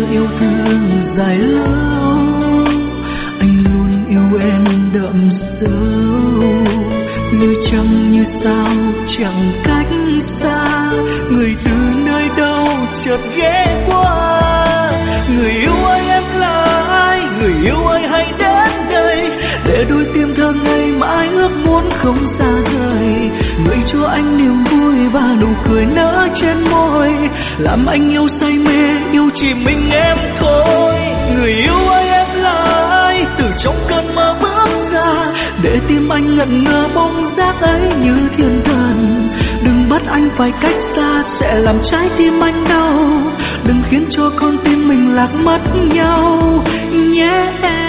yêu thương dài lâu, anh luôn yêu em đậm sâu. Như trăng như sao chẳng cách xa, người từ nơi đâu chợt ghé qua. Người yêu ơi em là ai, người yêu ơi hãy đến đây, để đôi tim thơ ngây mãi ước muốn không xa rời. Người cho anh niềm vui và nụ cười nở trên môi, làm anh yêu say mê, yêu chỉ mình em thôi. Người yêu ơi em là ai, từ trong cơn mơ bước ra, để tim anh ngẩn ngơ bóng dáng ấy như thiên thần. Đừng bắt anh phải cách xa, sẽ làm trái tim anh đau. Đừng khiến cho con tim mình lạc mất nhau nhé em.